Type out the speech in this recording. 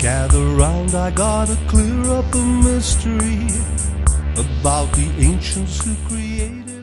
Gather round, I gotta clear up a mystery about the ancients who created